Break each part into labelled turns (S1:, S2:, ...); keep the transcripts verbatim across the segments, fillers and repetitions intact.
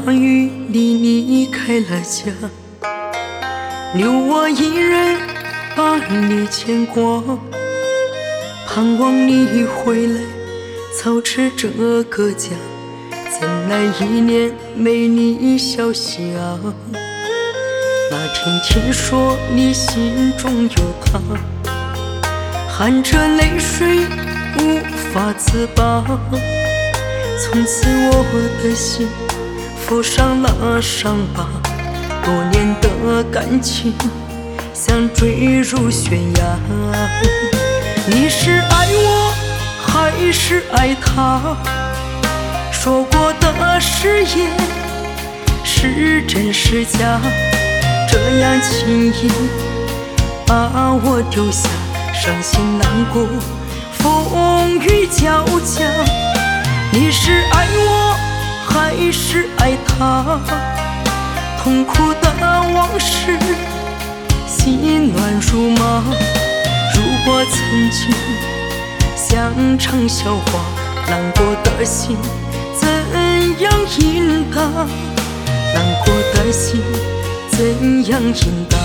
S1: 雨里离开了家，留我一人把你牵挂，盼望你回来操持这个家，怎奈一年没你消息啊。那天听说你心中有他，含着泪水无法自拔，从此我的心浮上了伤疤，多年的感情像坠入悬崖。你是爱我还是爱他？说过的誓言是真是假？这样轻易把我丢下，伤心难过，风雨交加。你是爱我还是爱他？痛苦的往事，心乱如麻。如果曾经像场笑话，难过的心怎样应答？难过的心怎样应答？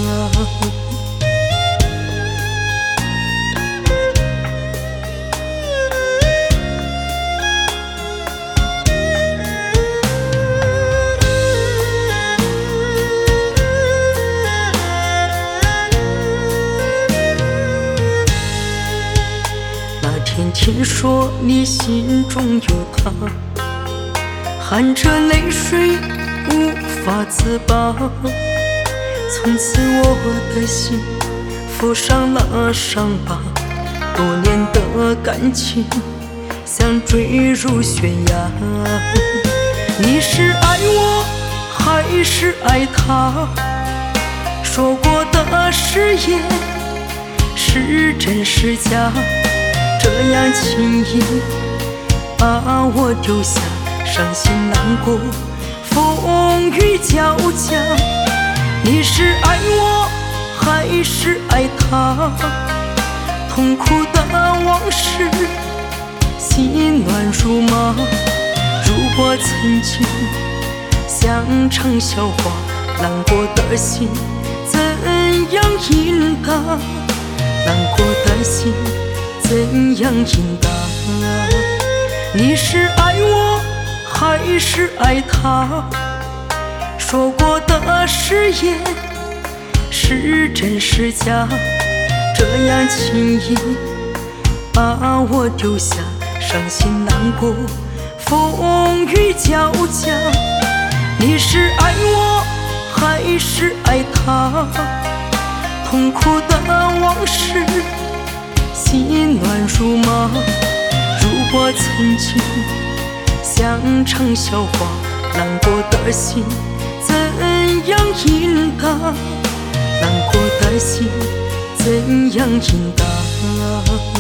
S1: 那天听说你心中有他，含着泪水无法自拔，从此我的心浮上了伤疤，多年的感情像坠入悬崖。你是爱我还是爱他？说过的誓言是真是假？这样轻易把我丢下，伤心难过，风雨交加。你是爱我还是爱他？痛苦的往事，心乱如麻。如果曾经像场笑话，难过的心怎样应答？难过的心怎样应答？你是爱我还是爱他？说过的誓言是真是假？这样轻易把我丢下，伤心难过，风雨交加。你是爱我还是爱他？痛苦的往事，心乱如麻。如果曾经像场笑话，难过的心怎样应答？难过的心怎样应答？